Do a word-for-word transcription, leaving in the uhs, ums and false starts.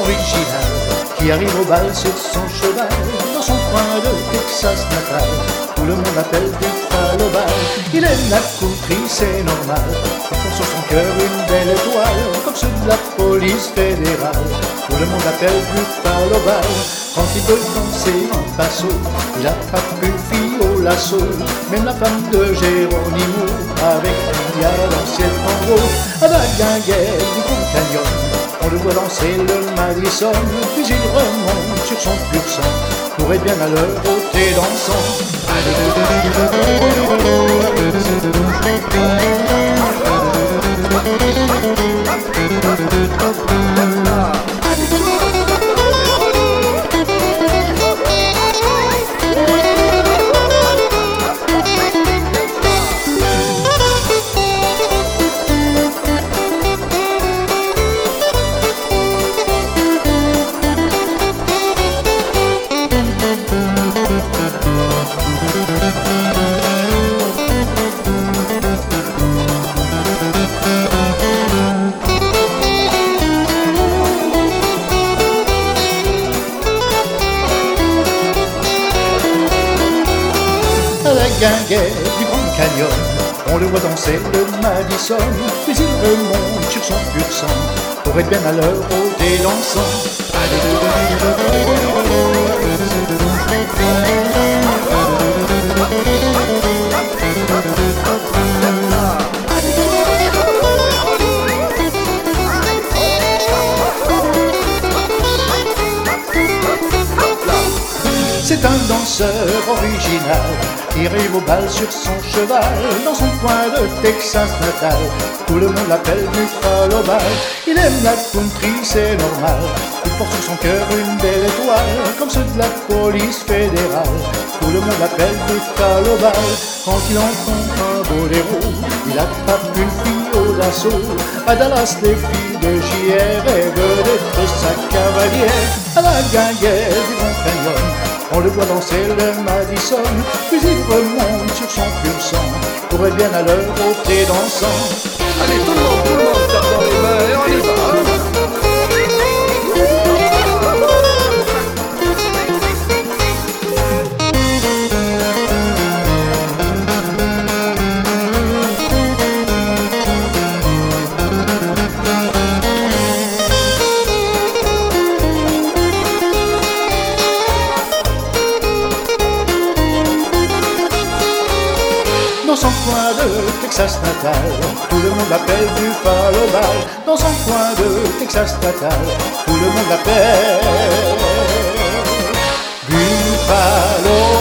original qui arrive au bal sur son cheval dans son coin de Texas natal. Tout le monde appelle Buffalo Ball. Il aime la country, c'est normal. Il porte sur son cœur une belle étoile comme ceux de la police fédérale. Tout le monde appelle Buffalo Ball. Quand il veut danser en basso, il attrape une fille au lasso. Même la femme de Geronimo avec qui a dansé le tango à la guinguette du Grand Canyon. On le voit danser le Madison, puis il remonte sur son pur sang pour être bien à l'heure au thé dansant. À la guinguette du Grand Canyon, on le voit danser le Madison, puis il remonte sur son pur sang pour être bien à l'heure au thé dansant. C'est un danseur original qui arrive au bal sur son cheval dans son coin de Texas natal. Tout le monde l'appelle Buffalo Ball. Il aime la country, c'est normal. Il porte sur son cœur une belle étoile comme ceux de la police fédérale. Tout le monde l'appelle Buffalo Ball. Quand il entend un boléro, il attrape une fille au lasso. À Dallas, les filles de J R rêvent d'être sa cavalière. À la guinguette du Grand Canyon, on le voit danser le Madison, puis il remonte sur son pur sang pour être bien à l'heure au thé dansant. Allez, tout le monde, tout le monde, tape dans les mains et on y va. Dans son coin de Texas natal, tout le monde l'appelle Buffalo Ball. Dans son coin de Texas natal, tout le monde l'appelle Buffalo